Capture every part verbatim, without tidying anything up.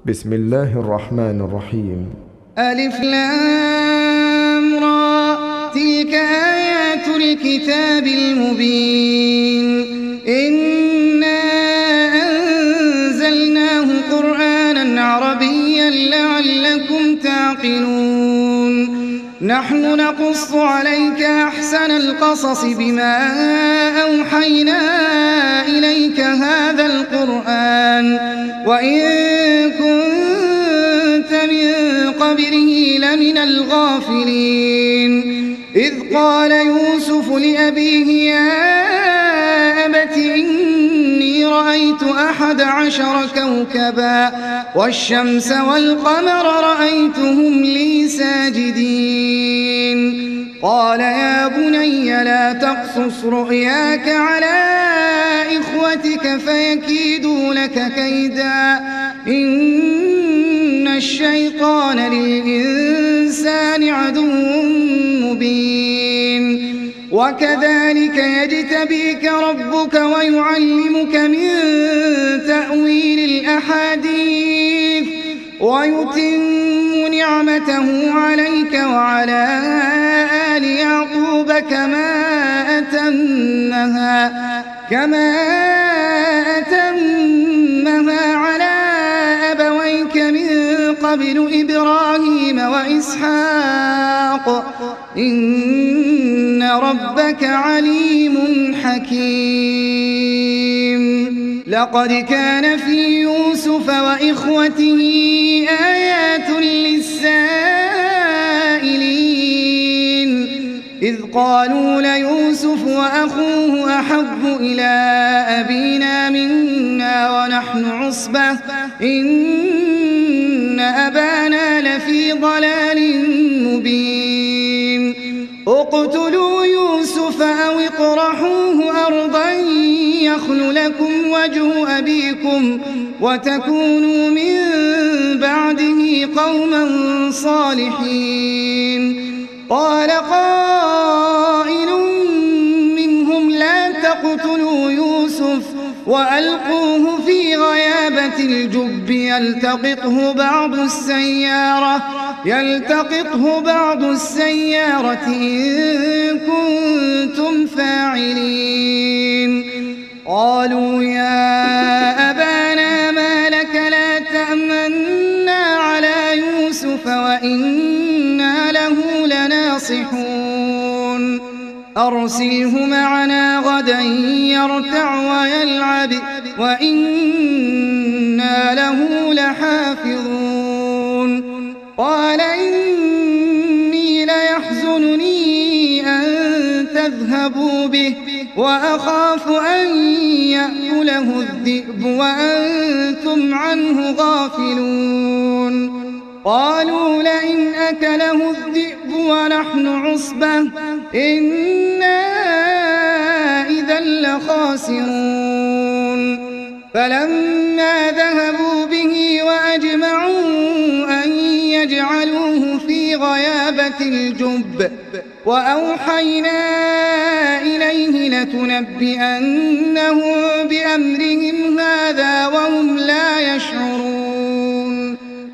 بسم الله الرحمن الرحيم. ألف لام را، تلك آيات الكتاب المبين. إنا أنزلناه قرآنا عربيا لعلكم تعقلون. نحن نقص عليك أحسن القصص بما أوحينا إليك هذا القرآن وإن كنت من قبله لمن الغافلين. إذ قال يوسف لأبيه يا أبت إني رأيت أحد عشر كوكبا والشمس والقمر رأيتهم لي ساجدين. قال يا بني لا تقصص رؤياك على إخوتك فيكيدوا لك كيدا إن الشيطان للإنسان عدو مبين. وكذلك يجتبيك ربك ويعلمك من تأويل الأحاديث ويتم نعمته عليك وعلى آل يعقوب كما أتمها كما أتمها على أبويك من قبل إبراهيم وإسحاق إن ربك عليم حكيم. لقد كان في يوسف وإخوته آيات للسائلين إذ قالوا ليوسف وأخوه أحب إلى أبينا منا ونحن عصبة إن أبانا لفي ضلال مبين. اقتلوا يوسف أو اطرحوه أرضا يخل لكم وجه أبيكم وتكونوا من بعده قوما صالحين. قال قائل منهم لا تقتلوا يوسف وألقوه في غيابة الجب يلتقطه بعض السيارة يلتقطه بعض السيارة إن كنتم فاعلين. قالوا يا أبانا ما لك لا تأمنا على يوسف وإنا له لناصحون. أرسله معنا غدا يرتع ويلعب وإنا له لحافظون. قال إني ليحزنني أن تذهبوا به وأخاف أن يأكله الذئب وأنتم عنه غافلون. قالوا لئن أكله الذئب ونحن عصبة إنا إذا لخاسرون. فلما ذهبوا به وأجمعوا أن يجعلوه في غيابة الجب وأوحينا إليه لتنبئنهم بأمرهم هذا وهم لا يشعرون.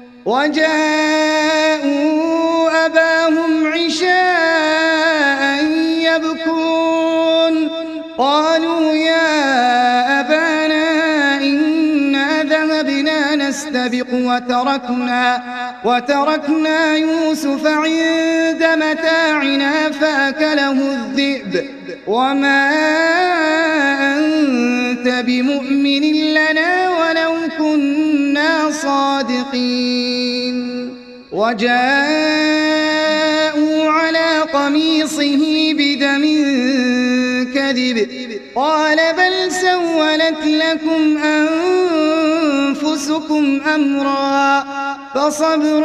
وجاءوا أباهم عشاء يبكون. قالوا يا أبانا إنا ذهبنا نستبق وتركنا, وتركنا يوسف عند متاعنا فأكله الذئب وما أنت بمؤمن لنا ولو كنا صادقين. وجاءوا على قميصه بدم كذب قال بل سولت لكم أنفسكم أمرا فصبر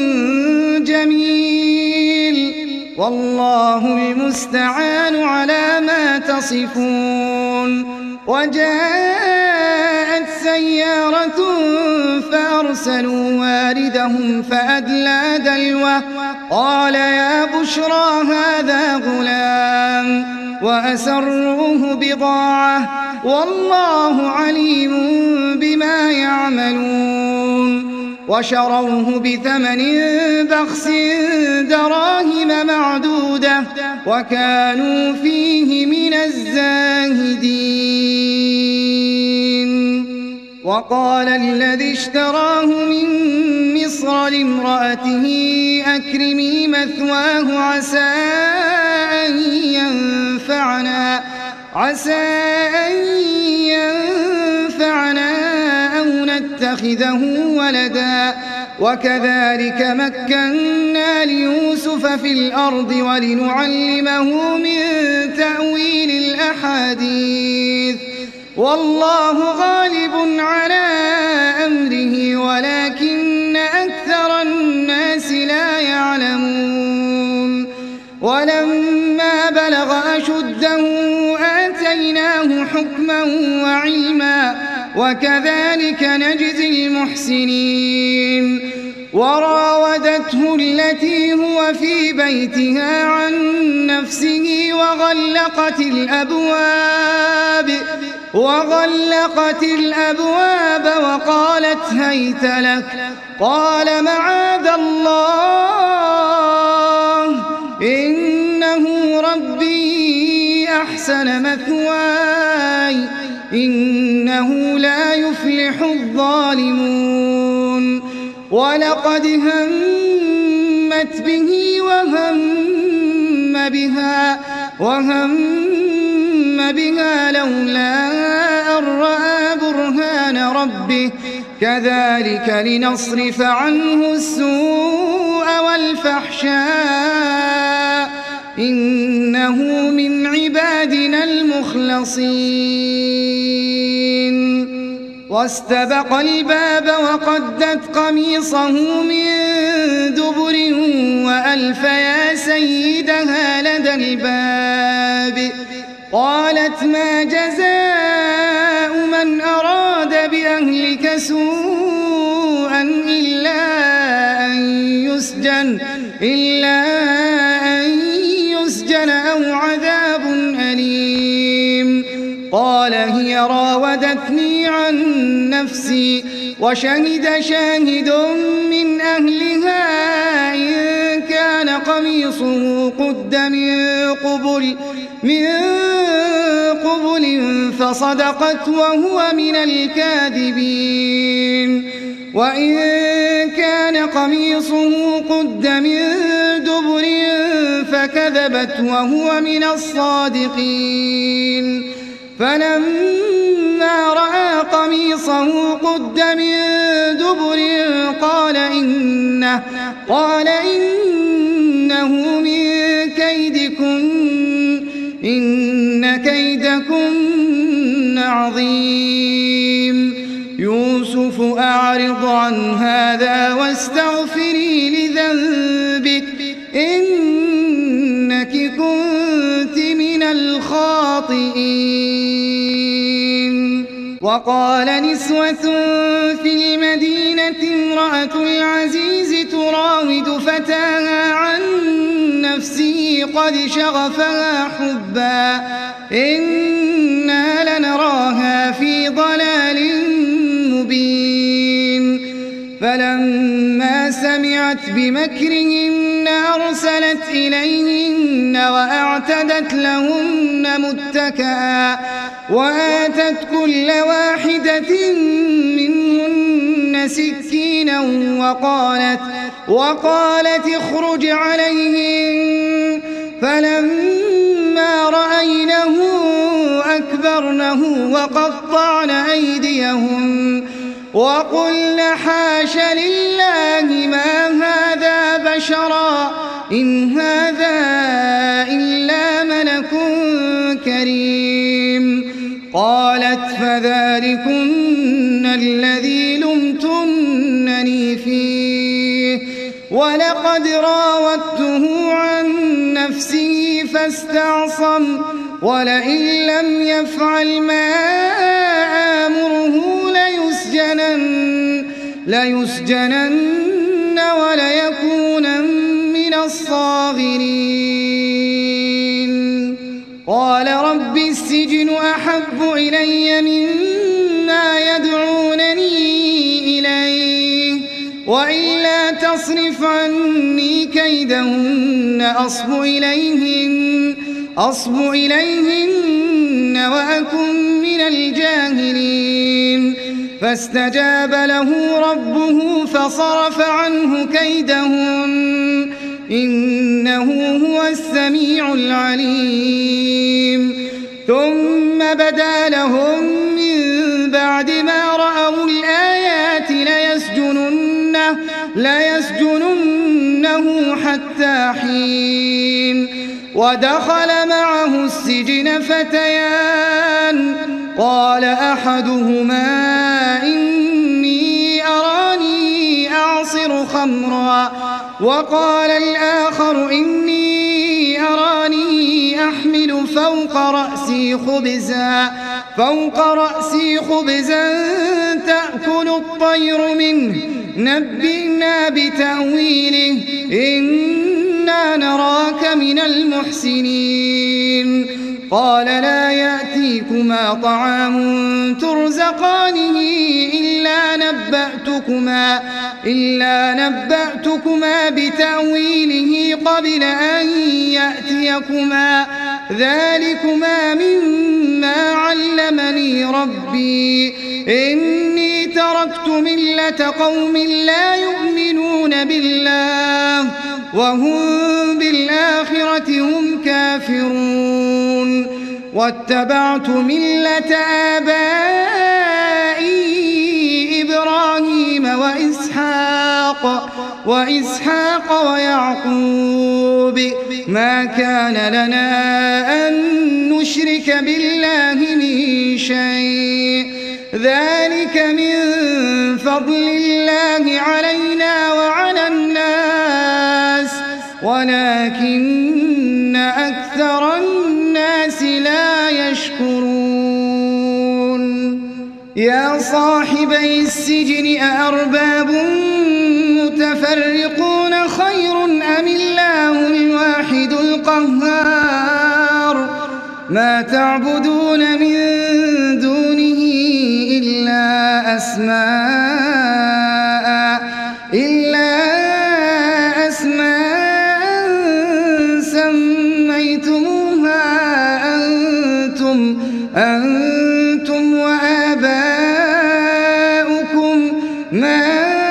جميل والله المستعان على ما تصفون. وجاءت سيارة فأرسلوا واردهم فأدلى دلوه قال يا بشرى هذا غلام وأسروه بضاعة والله عليم بما يعملون. وشروه بثمن بخس دراهم معدودة وكانوا فيه من الزاهدين. وقال الذي اشتراه من مصر لامرأته أكرمي مثواه عسى أن ينفعنا عسى أن ينفعنا أو نتخذه ولدا وكذلك مكنا ليوسف في الأرض ولنعلمه من تأويل الأحاديث والله غالب على أمره ولكن أكثر الناس لا يعلمون. ولما بلغ أشده آتيناه حكما وعلما وكذلك نجزي المحسنين. وراودته التي هو في بيتها عن نفسه وغلقت الأبواب وغلقت الأبواب وقالت هيت لك قال معاذ الله إنه ربي أحسن مثواي إنه لا يفلح الظالمون. ولقد همت به وهم بها وهم بها لولا أن رأى برهان ربه كذلك لنصرف عنه السوء والفحشاء إنه من عبادنا المخلصين. واستبق الباب وقدت قميصه من دبر وألف يا سيدها لدى الباب قالت ما جزاء من أراد بأهلك سوءا إلا أن يسجن إلا أن يسجن أو عذاب أليم. قال هي راودتني عن نفسي وشهد شاهد من أهلها إن كان قميصه قد من قبل من قبل فصدقت وهو من الكاذبين وإن كان قميصه قد من دبر فكذبت وهو من الصادقين. فلما رأى قميصه قد من دبر قال إنه قال إنه من كيدكن إن كيدكن عظيم. يوسف أعرض عن هذا واستغفري لذنبك إنك كنت من الخاطئين. وقال نسوة في المدينة امرأة العزيز تراود فتاها عن نفسه قد شغفها حبا إنا لنراها في ضلال مبين. فلما سمعت بمكرهن أرسلت إليهن وأعتدت لهن متكئا وآتت كل واحدة منهن سكينا وقالت وقالت اخرج عليهن. فلما رأينه أكبرنه وقطعن أيديهن وقلن حاش لله ما هذا بشرا إن هذا إلا ملك كريم. قالت فذلكن الذي لمتنني فيه ولقد راودته عن نفسه فاستعصم ولئن لم يفعل ما آمره ليسجنن, ليسجنن وليكونن من الصاغرين. قال رب السجن أحب إلي مما يدعونني إليه وإلا تصرف عني كيدهن أصب إليهن, أصب إليهن وأكن من الجاهلين فاستجاب له ربه فصرف عنه كيدهن إنه هو السميع العليم ثم بدا لهم من بعد ما رأوا الآيات ليسجننه, ليسجننه حتى حين ودخل معه السجن فتيان قال أحدهما إني أراني أعصر خمرا وقال الآخر إني أراني أحمل فوق رأسي خبزا فوق رأسي خبزا تأكل الطير منه نبئنا بتأويله إنا نراك من المحسنين قال لا يأتيكما طعام ترزقانه إلا نبأتكما, إلا نبأتكما بتأويله قبل أن يأتيكما ذلكما مما علمني ربي إني تركت ملة قوم لا يؤمنون بالله وهم بالآخرة هم كافرون واتبعت ملة آبائي إبراهيم وإسحاق وإسحاق ويعقوب ما كان لنا أن نشرك بالله من شيء ذلك من فضل الله علينا وعلى الناس ولكن أكثر الناس لا يشكرون يا صاحبي السجن أأرباب متفرقون خير أم الله الواحد القهار ما تعبدون من دونه إلا أسماء إلا أسماء سميتموها أنتم أنتم وآباؤكم ما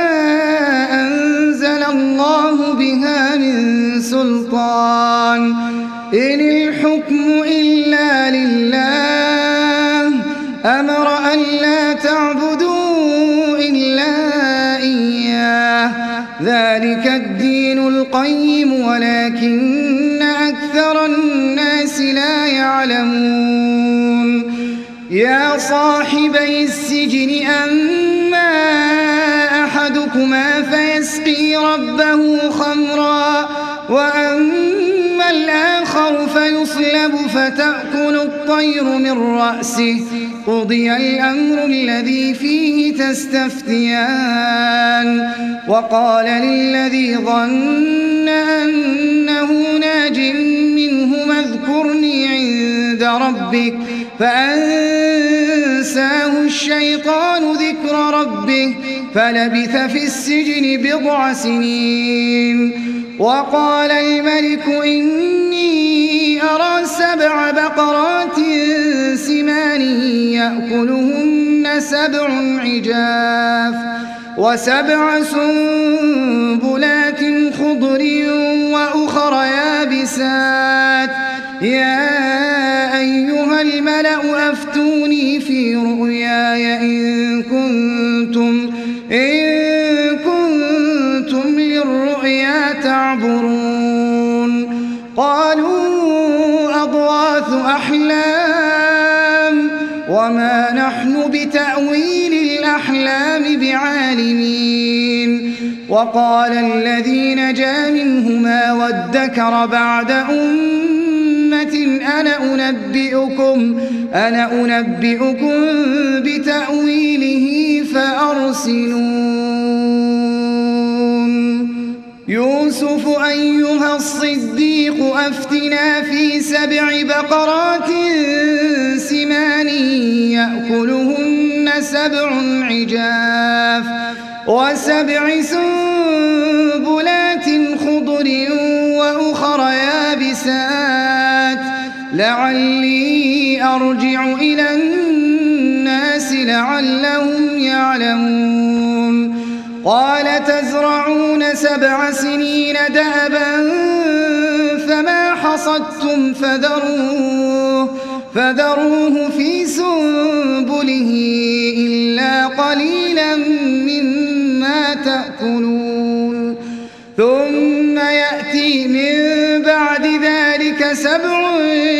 أنزل الله بها من سلطان إن الحكم إلا لله أمر أن لا تعبدوا إلا إياه ذلك الدين القيم ولكن أكثر الناس لا يعلمون يا صاحبي السجن أما أحدكما فيسقي ربه خمرا وأما الآخر فيصلب فتأكل الطير من رأسه قضي الأمر الذي فيه تستفتيان وقال للذي ظن أنه ناج منهما اذكرني عند ربك فأنساه الشيطان ذكر ربه فلبث في السجن بضع سنين وقال الملك إني أرى سبع بقرات سمان يأكلهن سبع عجاف وسبع سنبلات خضر وأخر يابسات يا أيها الملأ أفتوني في رؤياي إن كنتم إن كنتم للرؤيا تعبرون قالوا أضغاث أحلام وما نحن بتأويل الأحلام بعالمين وقال الذي نجا منهما وادكر بعد أمة أنا أنبئكم أنا أنبئكم بتأويله فأرسلون يوسف أيها الصديق أفتنا في سبع بقرات سمان يأكلهن سبع عجاف وسبع سنبلات خضر وأخر يابسات لعلي أرجع إلى الناس لعلهم يعلمون قال تزرعون سبع سنين دأبا فما حصدتم فذروه, فذروه في سنبله إلا قليلا مما تأكلون ثم يأتي من بعد ذلك سبع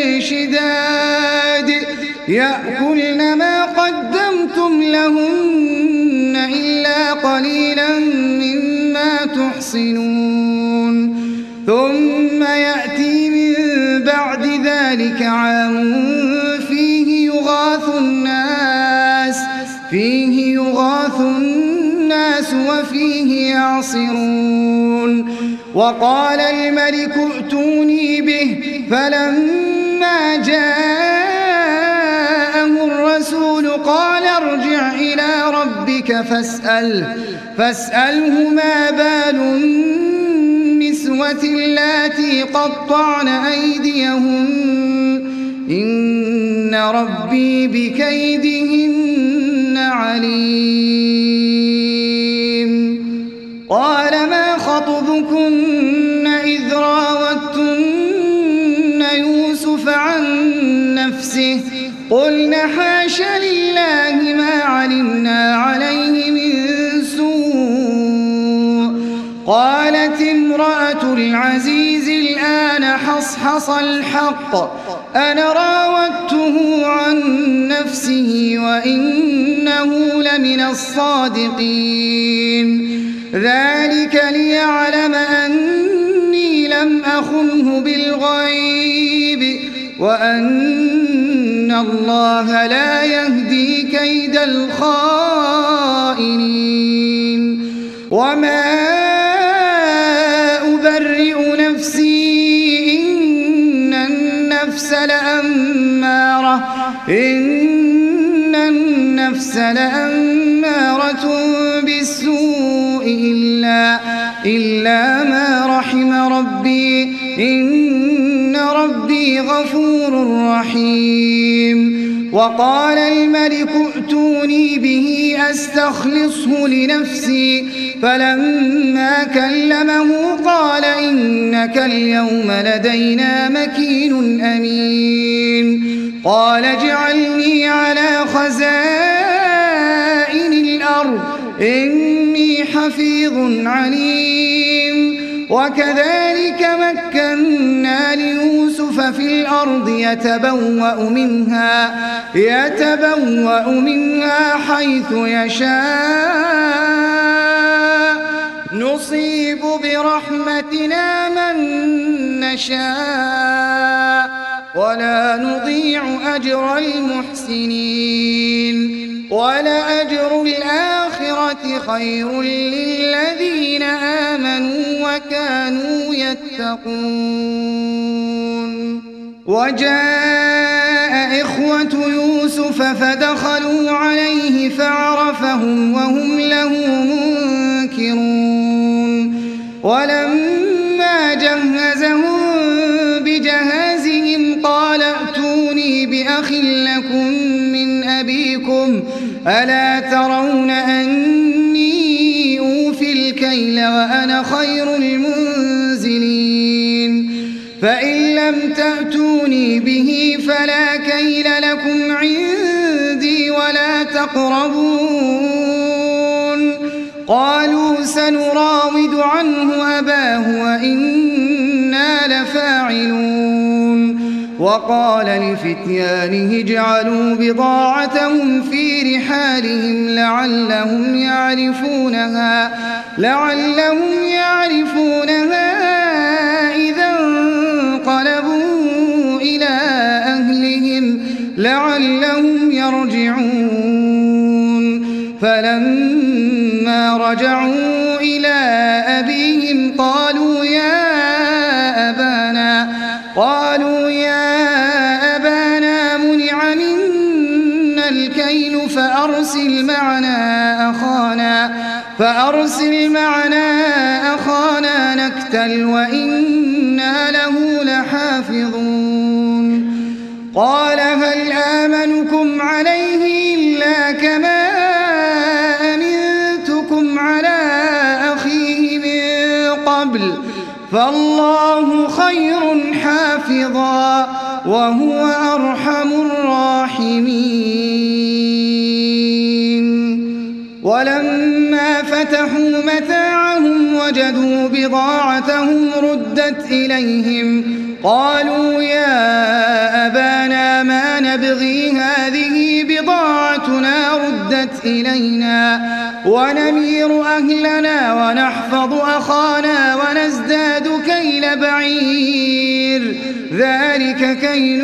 شداد يأكلن ما قدمتم لهن إلا قليلا مما تحصنون ثم يأتي من بعد ذلك عام فيه يغاث الناس فيه يغاث الناس وفيه يعصرون وقال الملك ائتوني به فلما جاءه الرسول قال ارجع إلى ربك فاسأله فاسأله ما بال النسوة اللاتي قطعن أيديهن إن ربي بكيدهن عليم قال ما خطبكن إذ راوتن يوسف عن نفسه قلنا حاش لله ما علمنا عليه من سوء قالت امرأة العزيز الآن حصحص الحق أنا راودته عن نفسه وإنه لمن الصادقين ذلك ليعلم أني لم أخنه بالغيب وأن الله لا يهدي كيد الخائنين وما أبرئ نفسي إن النفس لأمارة إن النفس لأمارة بالسوء إلا, إلا ما رحم ربي إن ربي غفور رحيم وقال الملك ائتوني به أستخلصه لنفسي فلما كلمه قال إنك اليوم لدينا مكين أمين قال اجعلني على خزائن الأرض إني حفيظ عليم وكذلك مكنا ليوسف في الأرض يتبوأ منها, يتبوأ منها حيث يشاء نصيب برحمتنا من نشاء ولا نضيع أجر المحسنين ولأجر الآخرة خير للذين آمنوا وكانوا يتقون وجاء إخوة يوسف فدخلوا عليه فعرفهم وهم له منكرون ولما جهزهم بجهازهم قال ائتوني بأخ لكم من أبيكم ألا ترون أني أوفي الكيل وأنا خير المنزلين فإن لم تأتوني به فلا كيل لكم عندي ولا تقربون قالوا سنراود عنه أباه وإنا لفاعلون وقال لفتيانه اجعلوا بضاعتهم في رحالهم لعلهم يعرفونها لعلهم يعرفونها إذا انقلبوا إلى أهلهم لعلهم يرجعون فلما رجعوا إلى أبيهم قالوا يا أبانا قالوا يا أبانا منع منا الكيل فأرسل معنا أخانا فأرسل يقتل وإنا له لحافظون قال هل آمنكم عليه إلا كما أمنتكم على أخيه من قبل فالله خير حافظا وهو أرحم الراحمين ولما فتحوا متاعهم وجدوا بضاعتهم ردت إليهم قالوا يا أبانا ما نبغي هذه بضاعتنا ردت إلينا ونمير أهلنا ونحفظ أخانا ونزداد كيل بعير ذلك كيل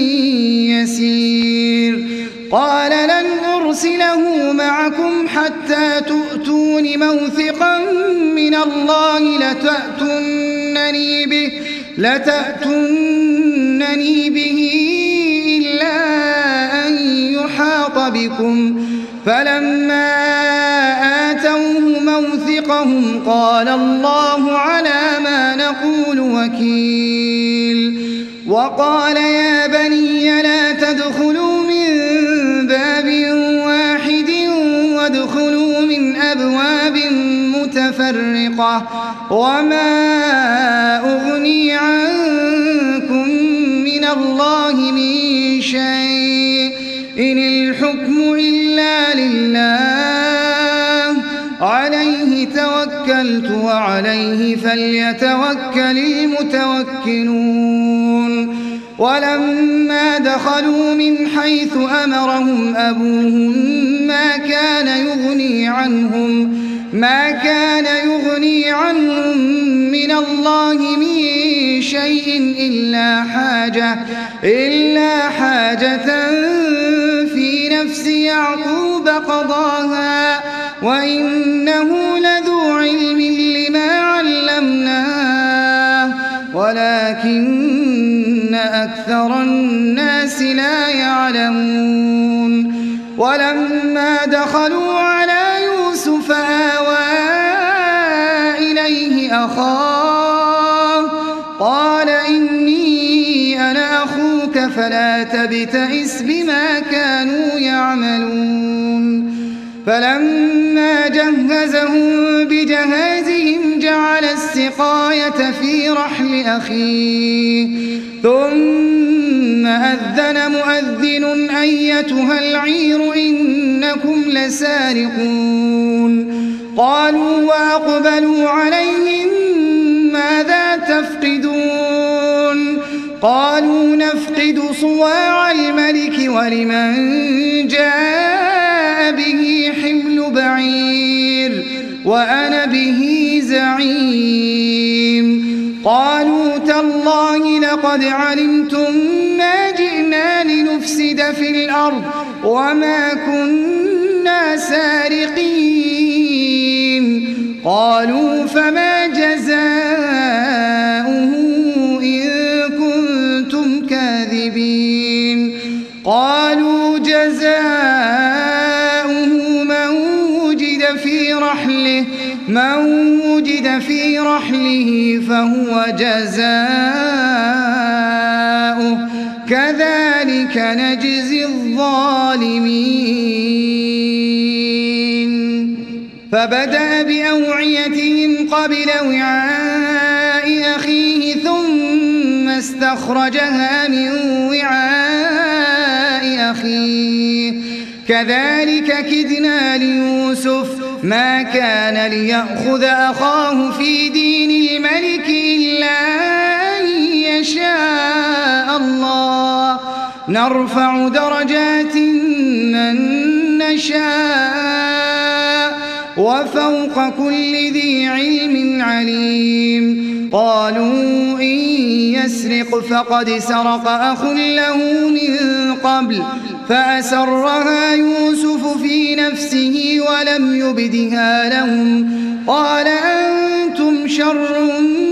يسير قال لن أرسله معكم حتى تؤتون موثقا من الله لتأتونني به لتأتونني به إلا أن يحاط بكم فلما آتوه موثقهم قال الله على ما نقول وكيل وقال يا بني لا تدخلوا من باب واحد وادخلوا من أبواب متفرقة وما أغني عنكم من الله من شيء إن الحكم إلا لله عليه توكلت وعليه فليتوكل المتوكلون ولما دخلوا من حيث أمرهم أبوهم ما كان يغني عنهم ما كان يغني عنهم من الله من شيء إلا حاجة إلا حاجة في نفس يعقوب قضاها وإنه لذو علم لما علمناه ولكن أكثر الناس لا يعلمون ولما دخلوا على يوسف آوى إليه أخاه قال إني أنا أخوك فلا تبتئس بما كانوا يعملون فلما جهزهم بجهازهم جعل السقاية في رحل أخيه ثم أذن مؤذن أيتها العير إنكم لسارقون قالوا وأقبلوا عليهم ماذا تفقدون قالوا نفقد صواع الملك ولمن جاء به حمل بعير وأنا به زعيم قالوا تالله لقد علمتم ما جئنا لنفسد في الأرض وما كنا سارقين قالوا فما جزاؤه إن كنتم كاذبين قالوا جزاؤه من وجد في رحله من وجد في رحله فهو جزاؤه كذلك نجزي الظالمين فبدأ بأوعيتهم قبل وعاء أخيه ثم استخرجها من وعاء أخيه كذلك كدنا ليوسف ما كان ليأخذ أخاه في دين الملك إلا أن يشاء الله نرفع درجات من نشاء وفوق كل ذي علم عليم قالوا إن يسرق فقد سرق أخ له من قبل فأسرها يوسف في نفسه ولم يبدها لهم قال أنتم شر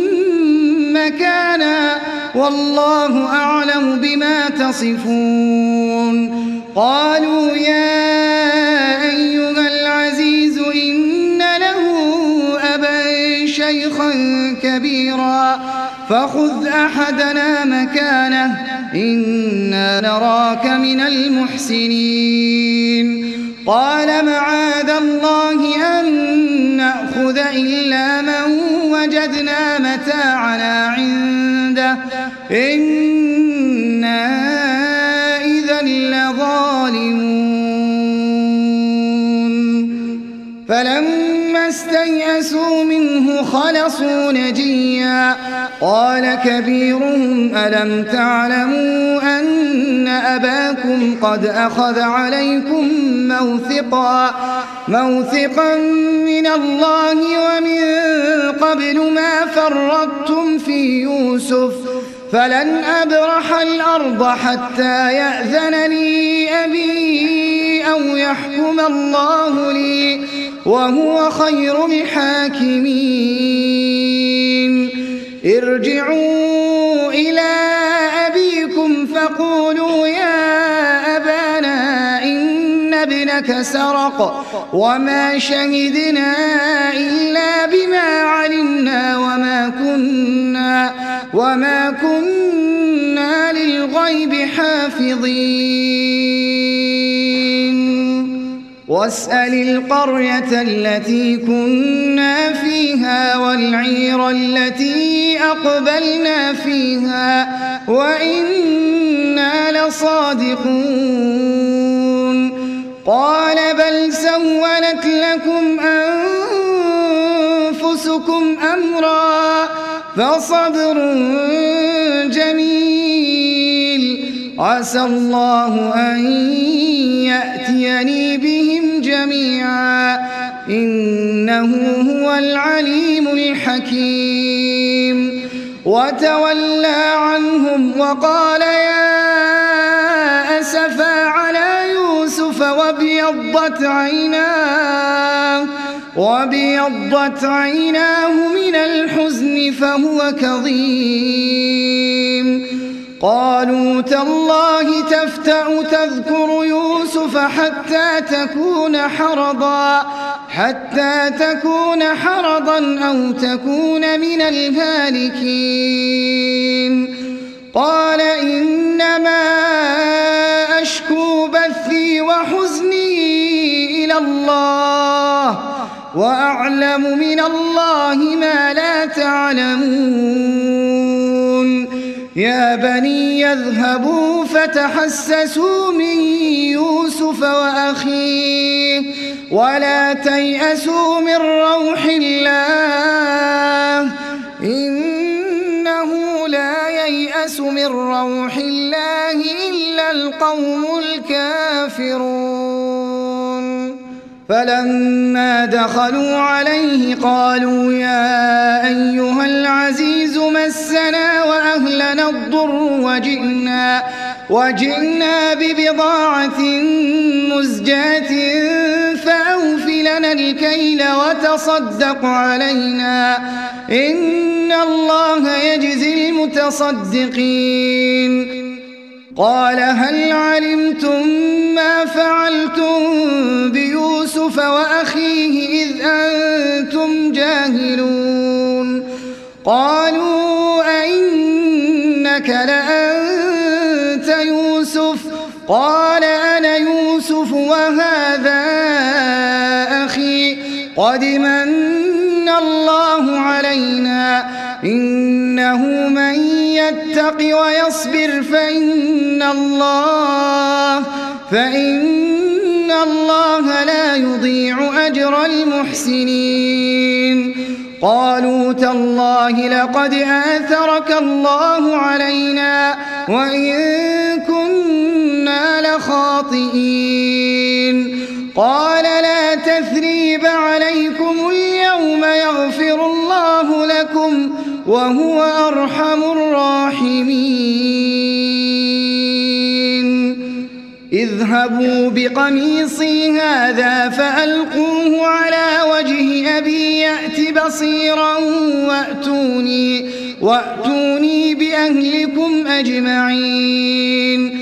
مكانا والله أعلم بما تصفون قالوا يا أيها العزيز إن له أبا شيخا كبيرا فخذ أحدنا مكانه إنا نراك من المحسنين قال معاذ الله أن نأخذ إلا من وجدنا متاعنا عنده إنا إذا لظالمون فلما استيئسوا منه خلصوا نجيا قال كبيرهم ألم تعلموا أن أباكم قد أخذ عليكم موثقا موثقا من الله ومن قبل ما فرطتم في يوسف فلن أبرح الأرض حتى يأذن لي أبي أو يحكم الله لي وهو خير الحاكمين ارجعوا إلى أبيكم فقولوا يا أبانا إن ابنك سرق وما شهدنا إلا بما علمنا وما كنا وما كنا للغيب حافظين واسأل القرية التي كنا فيها والعير التي أقبلنا فيها وإنا لصادقون قال بل سولت لكم أنفسكم أمرا فصبر جميل عسى الله أن يأتيني بهم جميعا إنه هو العليم الحكيم وتولى عنهم وقال يا أسفا على يوسف وابيضت عيناه وابيضت عيناه من الحزن فهو كظيم قالوا تالله تفتأ تذكر يوسف حتى تكون حرضا حتى تكون حرضا أو تكون من الهالكين قال إنما أشكو بثي وحزني إلى الله وأعلم من الله ما لا تعلمون يا بني يذهبوا فتحسسوا من يوسف وأخيه ولا تيأسوا من روح الله إنه لا ييأس من روح الله إلا القوم الكافرون فلما دخلوا عليه قالوا يا أيها العزيز مسنا وأهلنا الضر وجئنا, وجئنا ببضاعة مزجاة فأوف لنا الكيل وتصدق علينا إن الله يجزي المتصدقين قال هل علمتم ما فعلتم بيوسف وأخيه إذ أنتم جاهلون قالوا أئنك لأنت يوسف قال أنا يوسف وهذا أخي قد من الله علينا إنه من يتق ويصبر فإن الله فإن الله لا يضيع أجر المحسنين قالوا تالله لقد آثرك الله علينا وإن كنا لخاطئين قال لا تثريب عليكم اليوم يغفر الله لكم وهو أرحم الراحمين اذهبوا بقميصي هذا فألقوه على وجه أبي يأت بصيرا وأتوني, وأتوني بأهلكم أجمعين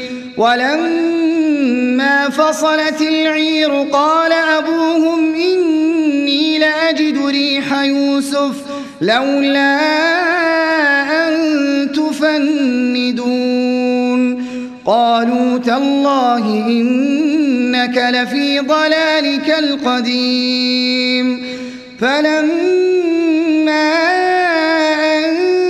ولما فصلت العير قال أبوهم إني لأجد ريح يوسف لولا أن تفندون قالوا تالله إنك لفي ضلالك القديم فلما أن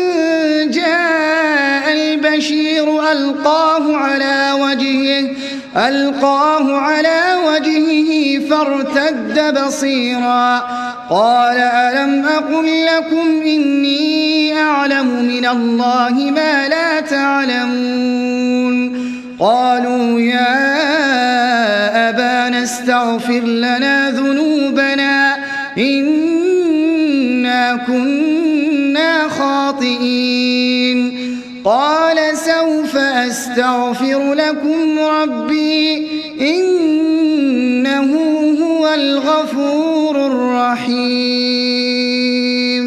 جاء البشير ألقاه على وجهه ألقاه على وجهه فارتد بصيرا قال ألم أقل لكم إني أعلم من الله ما لا تعلمون قالوا يا أبانا استغفر لنا ذنوبنا إنا كنا خاطئين قال سوف أستغفر لكم ربي إنه هو الغفور الرحيم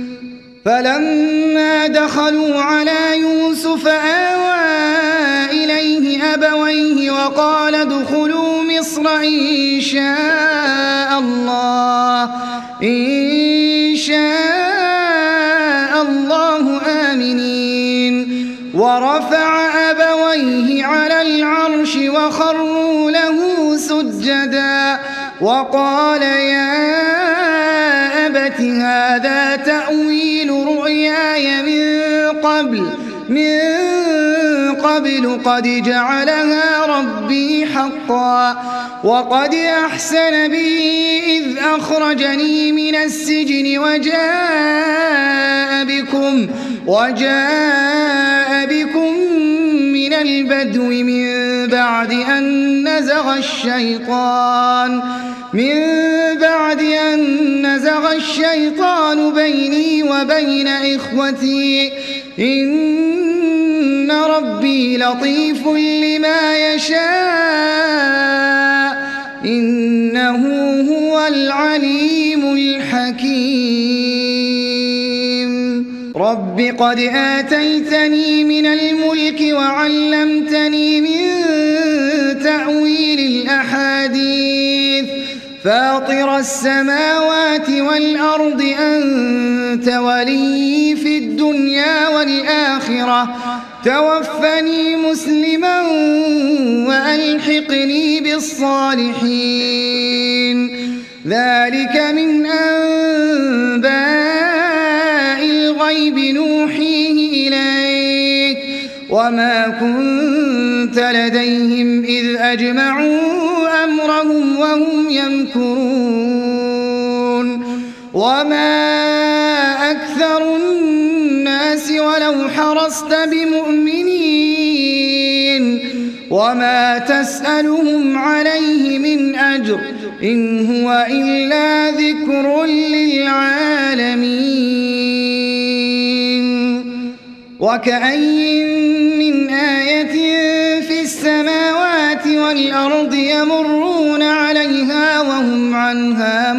فلما دخلوا على يوسف آوى إليه أبويه وقال ادخلوا مصر إن شاء الله إن شاء الله آمنين ورفع أبويه على العرش وخروا له سجدا وقال يا أبت هذا تأويل رؤياي من قبل من قبل قد جعلها ربي حقا وقد أحسن بي إذ أخرجني من السجن وجاء بكم وجاء بكم من البدو من بعد أن نزغ الشيطان من بعد أن نزغ الشيطان بيني وبين إخوتي إن ربي لطيف لما يشاء إنه هو العليم الحكيم رب قد آتيتني من الملك وعلمتني من تأويل الأحاديث فاطر السماوات والأرض أنت ولي في الدنيا والآخرة توفني مسلما وألحقني بالصالحين ذلك من أنباء الغيب نوحيه إليك وما كنت لديهم إذ أجمعوا أمرهم وهم يمكرون وما أكثر الناس ولو حرصت بمؤمنين وما تسألهم عليه من أجر إن هو إلا ذكر للعالمين وكأين من آية في السماوات والأرض يمرون عليها وهم عنها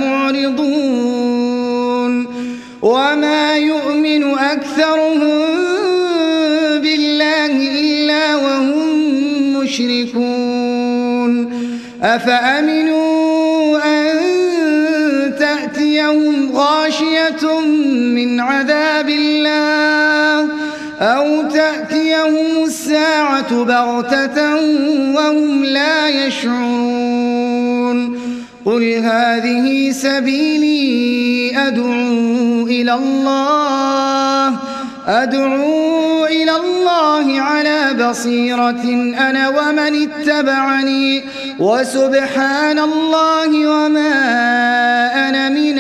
معرضون وما يؤمن أكثرهم بالله إلا وهم مشركون أفأمنوا أن تأتيهم غاشية من عذاب الله أو تأتيهم الساعة بغتة وهم لا يشعرون قل هذه سبيلي أدعو إلى الله أدعو إلى الله على بصيرة أنا ومن اتبعني وسبحان الله وما أنا من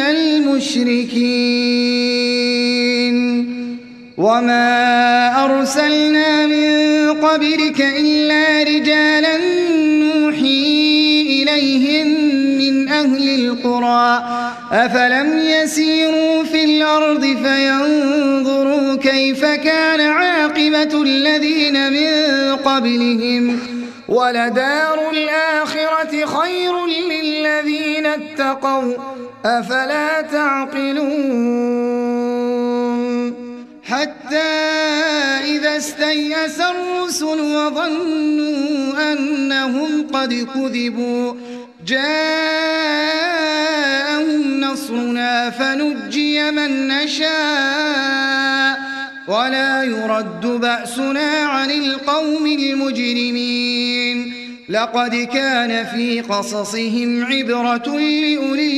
المشركين وما أرسلنا من قبلك إلا رجالا نوحي إليهم من أهل القرى أفلم يسيروا في الأرض فينظروا كيف كان عاقبة الذين من قبلهم ولدار الآخرة خير للذين اتقوا أفلا تعقلون حتى إذا استيأس الرسل وظنوا أنهم قد كذبوا جاءهم نصرنا نصرنا فنجي من نشاء ولا يرد بأسنا عن القوم المجرمين لقد كان في قصصهم عبرة لأولي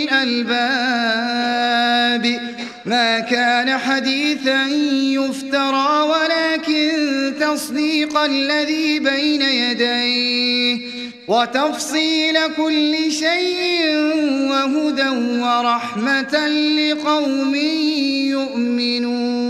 الألباب ما كان حديثا يفترى ولكن تصديق الذي بين يديه وتفصيل كل شيء وهدى ورحمة لقوم يؤمنون.